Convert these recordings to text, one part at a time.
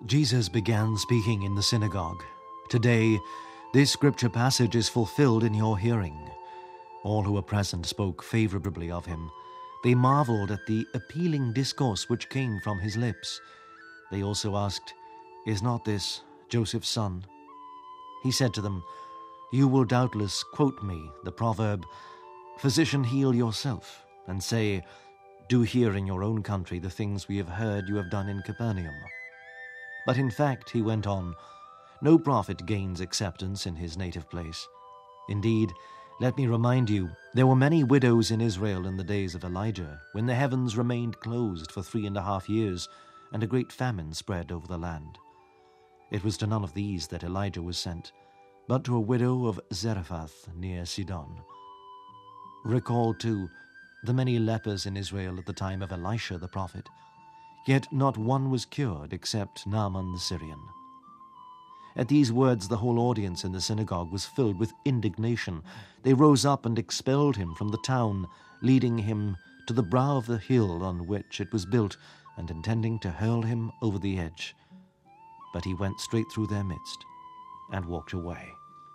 Jesus began speaking in the synagogue. Today, this scripture passage is fulfilled in your hearing. All who were present spoke favorably of him. They marveled at the appealing discourse which came from his lips. They also asked, "Is not this Joseph's son?" He said to them, "You will doubtless quote me the proverb, 'Physician, heal yourself,' and say, 'Do here in your own country the things we have heard you have done in Capernaum.' But in fact," he went on, "no prophet gains acceptance in his native place. Indeed, let me remind you, there were many widows in Israel in the days of Elijah, when the heavens remained closed for 3.5 years, and a great famine spread over the land. It was to none of these that Elijah was sent, but to a widow of Zarephath near Sidon. Recall, too, the many lepers in Israel at the time of Elisha the prophet, yet not one was cured except Naaman the Syrian." At these words the whole audience in the synagogue was filled with indignation. They rose up and expelled him from the town, leading him to the brow of the hill on which it was built, and intending to hurl him over the edge. But he went straight through their midst and walked away.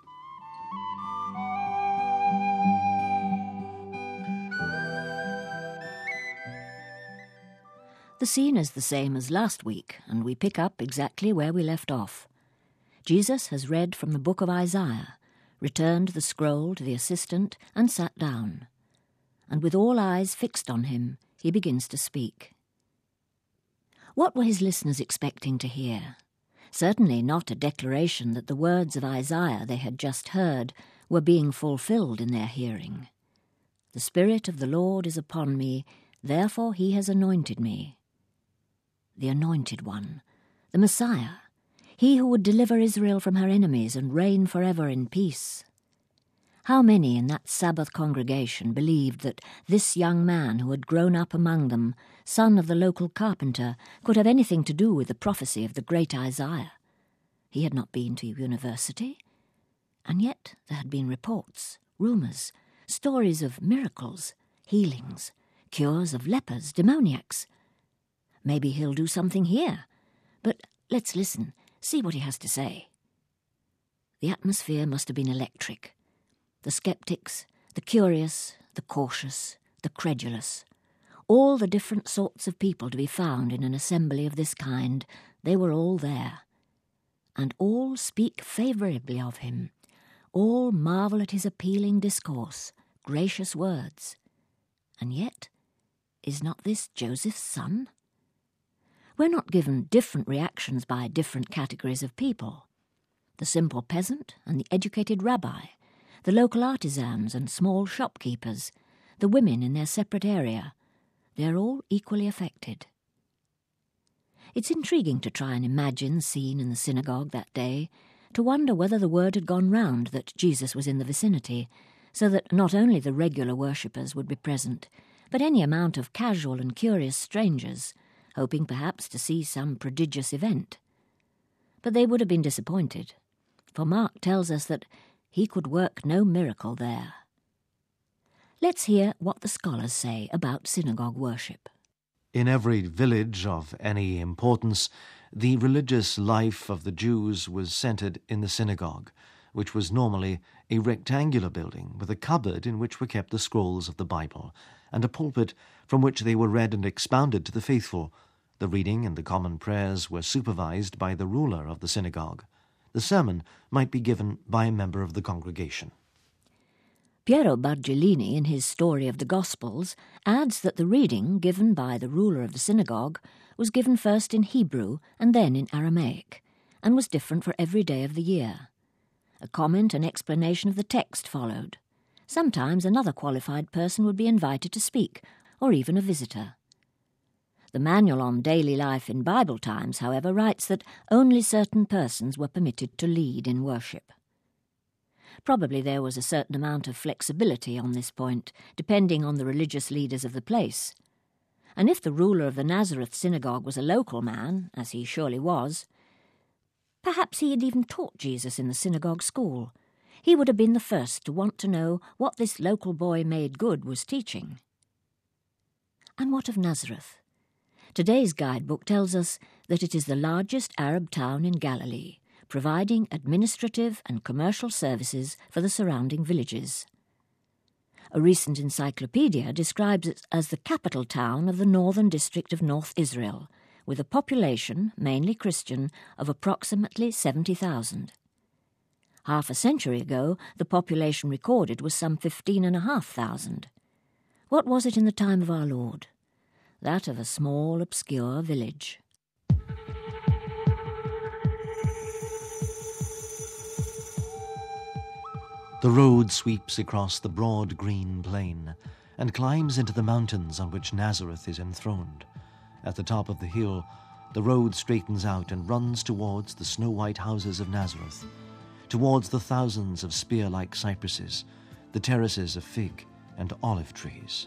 The scene is the same as last week, and we pick up exactly where we left off. Jesus has read from the book of Isaiah, returned the scroll to the assistant, and sat down. And with all eyes fixed on him, he begins to speak. What were his listeners expecting to hear? Certainly not a declaration that the words of Isaiah they had just heard were being fulfilled in their hearing. "The Spirit of the Lord is upon me, therefore he has anointed me." The Anointed One, the Messiah, he who would deliver Israel from her enemies and reign forever in peace. How many in that Sabbath congregation believed that this young man who had grown up among them, son of the local carpenter, could have anything to do with the prophecy of the great Isaiah? He had not been to university, and yet there had been reports, rumours, stories of miracles, healings, cures of lepers, demoniacs. Maybe he'll do something here, but let's listen, see what he has to say. The atmosphere must have been electric. The skeptics, the curious, the cautious, the credulous, all the different sorts of people to be found in an assembly of this kind, they were all there. And all speak favourably of him, all marvel at his appealing discourse, gracious words. And yet, is not this Joseph's son? We're not given different reactions by different categories of people. The simple peasant and the educated rabbi, the local artisans and small shopkeepers, the women in their separate area, they're all equally affected. It's intriguing to try and imagine the scene in the synagogue that day, to wonder whether the word had gone round that Jesus was in the vicinity, so that not only the regular worshippers would be present, but any amount of casual and curious strangers, hoping perhaps to see some prodigious event. But they would have been disappointed, for Mark tells us that he could work no miracle there. Let's hear what the scholars say about synagogue worship. In every village of any importance, the religious life of the Jews was centered in the synagogue, which was normally a rectangular building with a cupboard in which were kept the scrolls of the Bible, and a pulpit from which they were read and expounded to the faithful. The reading and the common prayers were supervised by the ruler of the synagogue. The sermon might be given by a member of the congregation. Piero Bargellini, in his Story of the Gospels, adds that the reading given by the ruler of the synagogue was given first in Hebrew and then in Aramaic, and was different for every day of the year. A comment and explanation of the text followed. Sometimes another qualified person would be invited to speak, or even a visitor. The Manual on Daily Life in Bible Times, however, writes that only certain persons were permitted to lead in worship. Probably there was a certain amount of flexibility on this point, depending on the religious leaders of the place. And if the ruler of the Nazareth synagogue was a local man, as he surely was, perhaps he had even taught Jesus in the synagogue school. He would have been the first to want to know what this local boy made good was teaching. And what of Nazareth? Today's guidebook tells us that it is the largest Arab town in Galilee, providing administrative and commercial services for the surrounding villages. A recent encyclopedia describes it as the capital town of the northern district of North Israel, with a population, mainly Christian, of approximately 70,000. Half a century ago, the population recorded was some 15,500. What was it in the time of our Lord? That of a small, obscure village. The road sweeps across the broad green plain and climbs into the mountains on which Nazareth is enthroned. At the top of the hill, the road straightens out and runs towards the snow-white houses of Nazareth, towards the thousands of spear-like cypresses, the terraces of fig and olive trees.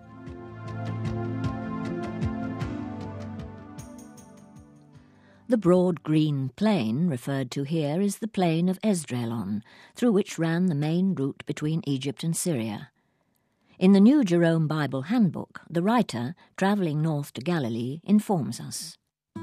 The broad green plain referred to here is the plain of Esdraelon, through which ran the main route between Egypt and Syria. In the New Jerome Bible Handbook, the writer, travelling north to Galilee, informs us.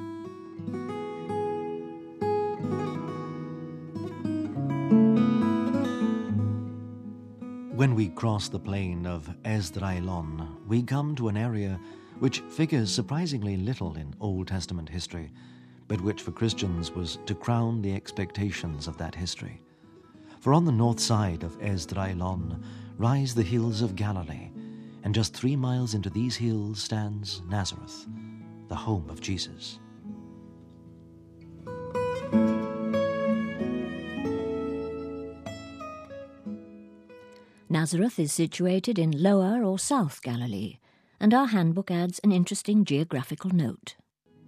When we cross the plain of Esdraelon, we come to an area which figures surprisingly little in Old Testament history, but which for Christians was to crown the expectations of that history. For on the north side of Esdraelon rise the hills of Galilee, and just 3 miles into these hills stands Nazareth, the home of Jesus. Nazareth is situated in Lower or South Galilee, and our handbook adds an interesting geographical note.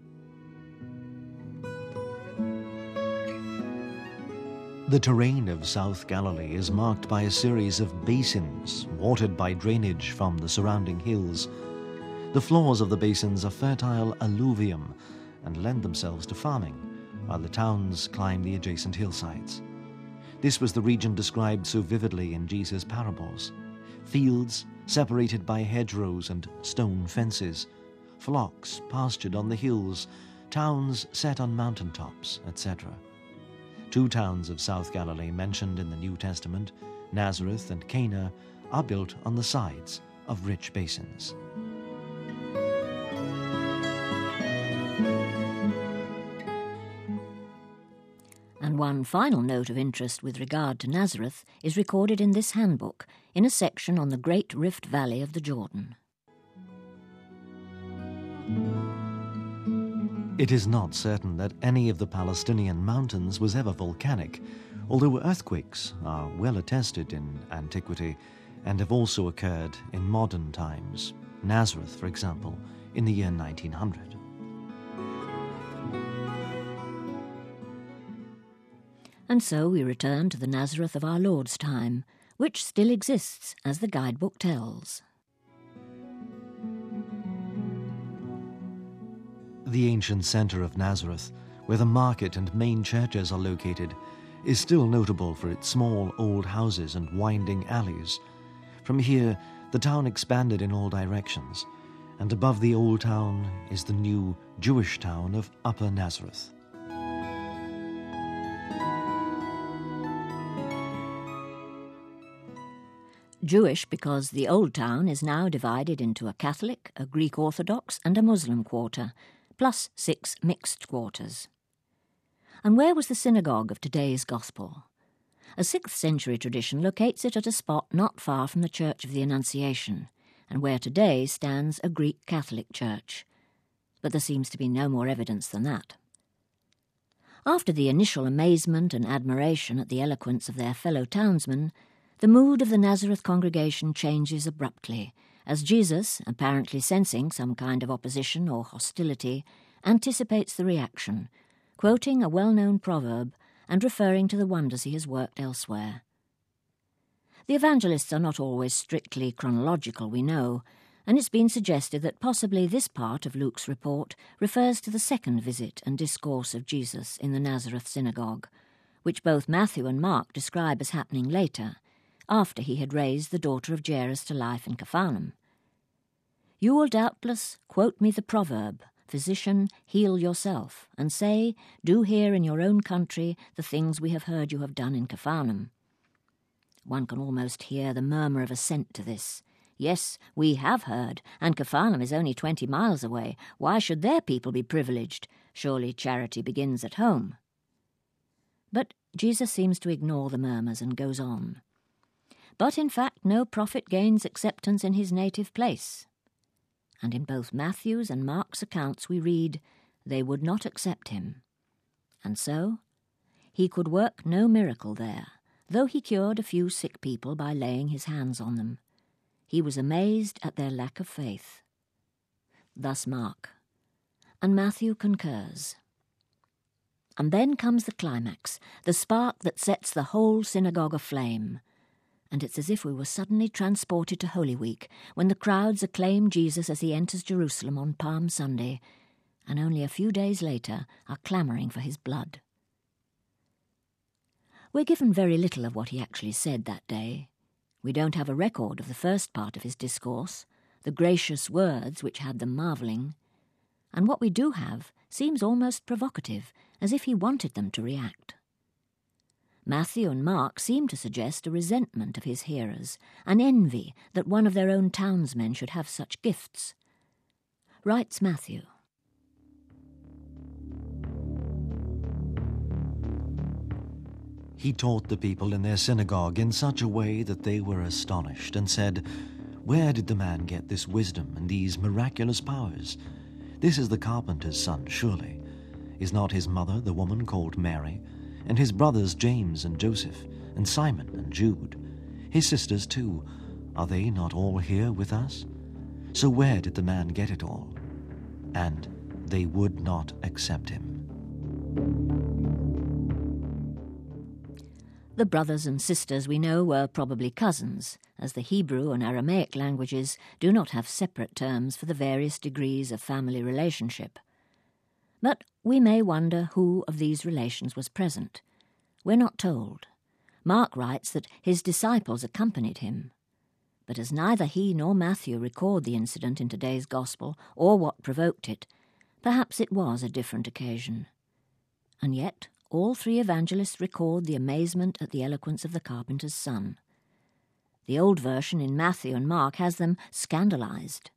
The terrain of South Galilee is marked by a series of basins watered by drainage from the surrounding hills. The floors of the basins are fertile alluvium and lend themselves to farming, while the towns climb the adjacent hillsides. This was the region described so vividly in Jesus' parables. Fields separated by hedgerows and stone fences, flocks pastured on the hills, towns set on mountaintops, etc. 2 towns of South Galilee mentioned in the New Testament, Nazareth and Cana, are built on the sides of rich basins. And one final note of interest with regard to Nazareth is recorded in this handbook, in a section on the Great Rift Valley of the Jordan. It is not certain that any of the Palestinian mountains was ever volcanic, although earthquakes are well attested in antiquity and have also occurred in modern times. Nazareth, for example, in the year 1900. And so we return to the Nazareth of our Lord's time, which still exists, as the guidebook tells. The ancient centre of Nazareth, where the market and main churches are located, is still notable for its small old houses and winding alleys. From here, the town expanded in all directions, and above the old town is the new Jewish town of Upper Nazareth. Jewish because the old town is now divided into a Catholic, a Greek Orthodox and a Muslim quarter, plus 6 mixed quarters. And where was the synagogue of today's Gospel? A 6th century tradition locates it at a spot not far from the Church of the Annunciation, and where today stands a Greek Catholic church. But there seems to be no more evidence than that. After the initial amazement and admiration at the eloquence of their fellow townsmen, the mood of the Nazareth congregation changes abruptly, as Jesus, apparently sensing some kind of opposition or hostility, anticipates the reaction, quoting a well-known proverb and referring to the wonders he has worked elsewhere. The evangelists are not always strictly chronological, we know, and it's been suggested that possibly this part of Luke's report refers to the second visit and discourse of Jesus in the Nazareth synagogue, which both Matthew and Mark describe as happening later, after he had raised the daughter of Jairus to life in Capharnaum. You will doubtless quote me the proverb, "Physician, heal yourself, and say, 'Do here in your own country the things we have heard you have done in Capharnaum.'" One can almost hear the murmur of assent to this. Yes, we have heard, and Capharnaum is only 20 miles away. Why should their people be privileged? Surely charity begins at home. But Jesus seems to ignore the murmurs and goes on. But in fact, no prophet gains acceptance in his native place. And in both Matthew's and Mark's accounts we read, "They would not accept him." And so, he could work no miracle there, though he cured a few sick people by laying his hands on them. He was amazed at their lack of faith. Thus Mark. And Matthew concurs. And then comes the climax, the spark that sets the whole synagogue aflame. And it's as if we were suddenly transported to Holy Week, when the crowds acclaim Jesus as he enters Jerusalem on Palm Sunday, and only a few days later are clamouring for his blood. We're given very little of what he actually said that day. We don't have a record of the first part of his discourse, the gracious words which had them marvelling, and what we do have seems almost provocative, as if he wanted them to react. Matthew and Mark seem to suggest a resentment of his hearers, an envy that one of their own townsmen should have such gifts. Writes Matthew, "He taught the people in their synagogue in such a way that they were astonished and said, 'Where did the man get this wisdom and these miraculous powers? This is the carpenter's son, surely. Is not his mother the woman called Mary, and his brothers James and Joseph, and Simon and Jude? His sisters too, are they not all here with us? So where did the man get it all?' And they would not accept him." The brothers and sisters we know were probably cousins, as the Hebrew and Aramaic languages do not have separate terms for the various degrees of family relationship. But we may wonder who of these relations was present. We're not told. Mark writes that his disciples accompanied him. But as neither he nor Matthew record the incident in today's Gospel or what provoked it, perhaps it was a different occasion. And yet all three evangelists record the amazement at the eloquence of the carpenter's son. The old version in Matthew and Mark has them scandalized.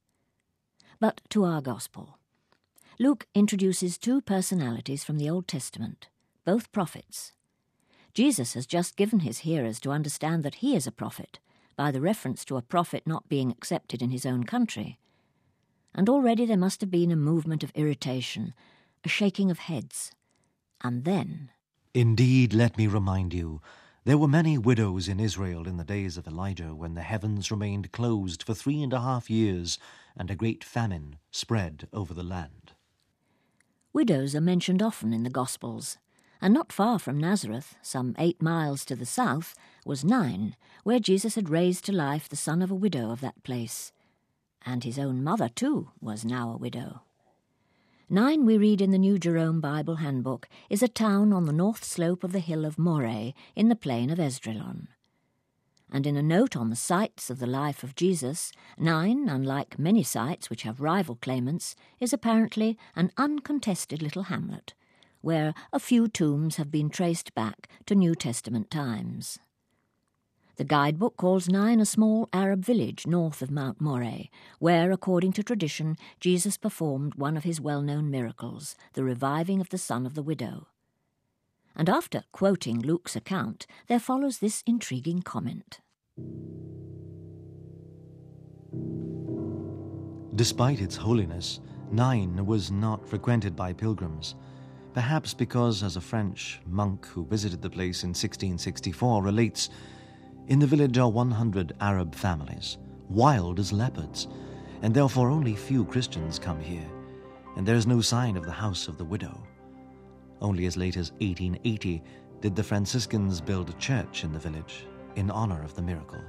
But to our Gospel. Luke introduces two personalities from the Old Testament, both prophets. Jesus has just given his hearers to understand that he is a prophet, by the reference to a prophet not being accepted in his own country. And already there must have been a movement of irritation, a shaking of heads. And then, "Indeed, let me remind you, there were many widows in Israel in the days of Elijah, when the heavens remained closed for 3.5 years, and a great famine spread over the land." widows are mentioned often in the Gospels, and not far from Nazareth, some 8 miles to the south, was Nain, where Jesus had raised to life the son of a widow of that place. And his own mother, too, was now a widow. Nain, we read in the New Jerome Bible Handbook, is a town on the north slope of the hill of Moreh in the plain of Esdraelon. And in a note on the sites of the life of Jesus, Nain, unlike many sites which have rival claimants, is apparently an uncontested little hamlet, where a few tombs have been traced back to New Testament times. The guidebook calls Nain a small Arab village north of Mount Moreh, where, according to tradition, Jesus performed one of his well-known miracles, the reviving of the son of the widow. And after quoting Luke's account, there follows this intriguing comment. Despite its holiness, Nain was not frequented by pilgrims, perhaps because, as a French monk who visited the place in 1664 relates, "In the village are 100 Arab families, wild as leopards, and therefore only few Christians come here, and there is no sign of the house of the widow. Only as late as 1880 did the Franciscans build a church in the village in honor of the miracle."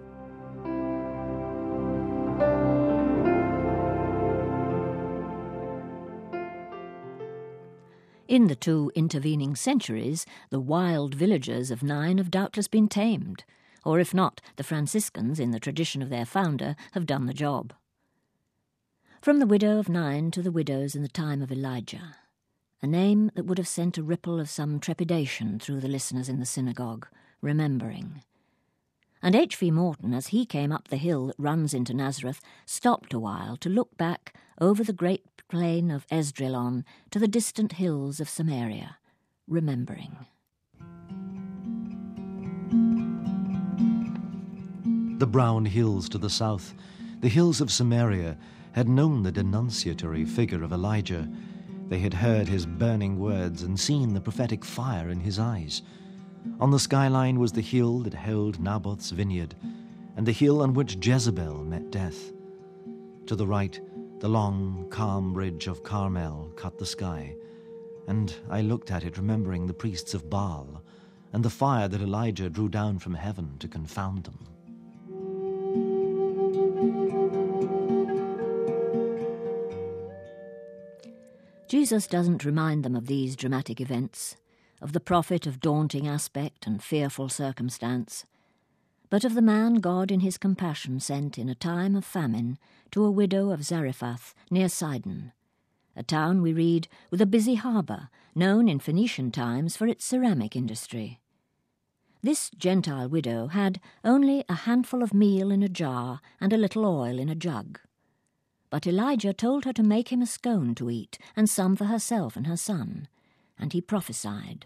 In the 2 intervening centuries, the wild villagers of Nain have doubtless been tamed, or if not, the Franciscans, in the tradition of their founder, have done the job. From the widow of Nain to the widows in the time of Elijah, a name that would have sent a ripple of some trepidation through the listeners in the synagogue, remembering. And H.V. Morton, as he came up the hill that runs into Nazareth, stopped a while to look back over the great plain of Esdraelon to the distant hills of Samaria, remembering. The brown hills to the south, the hills of Samaria, had known the denunciatory figure of Elijah. They had heard his burning words and seen the prophetic fire in his eyes. On the skyline was the hill that held Naboth's vineyard, and the hill on which Jezebel met death. To the right, the long, calm ridge of Carmel cut the sky, and I looked at it remembering the priests of Baal and the fire that Elijah drew down from heaven to confound them. Jesus doesn't remind them of these dramatic events, of the prophet of daunting aspect and fearful circumstance, but of the man God in his compassion sent in a time of famine to a widow of Zarephath near Sidon, a town, we read, with a busy harbour, known in Phoenician times for its ceramic industry. This Gentile widow had only a handful of meal in a jar and a little oil in a jug. But Elijah told her to make him a scone to eat, and some for herself and her son, and he prophesied.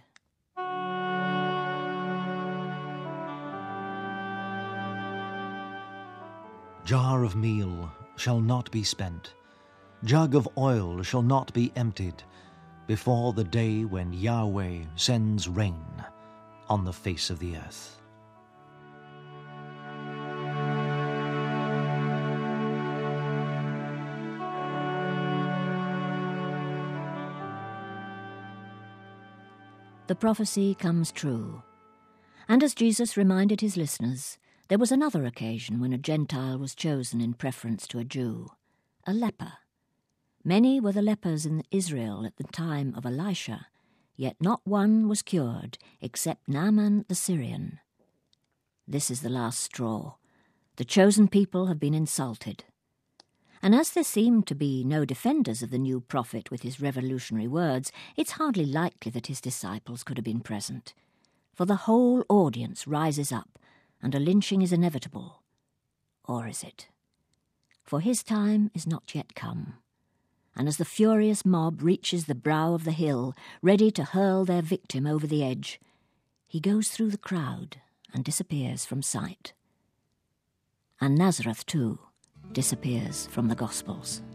Jar of meal shall not be spent, jug of oil shall not be emptied, before the day when Yahweh sends rain on the face of the earth. The prophecy comes true. And as Jesus reminded his listeners, there was another occasion when a Gentile was chosen in preference to a Jew, a leper. Many were the lepers in Israel at the time of Elisha, yet not one was cured except Naaman the Syrian. This is the last straw. The chosen people have been insulted. And as there seemed to be no defenders of the new prophet with his revolutionary words, it's hardly likely that his disciples could have been present. For the whole audience rises up, and a lynching is inevitable. Or is it? For his time is not yet come. And as the furious mob reaches the brow of the hill, ready to hurl their victim over the edge, he goes through the crowd and disappears from sight. And Nazareth, too, disappears from the Gospels.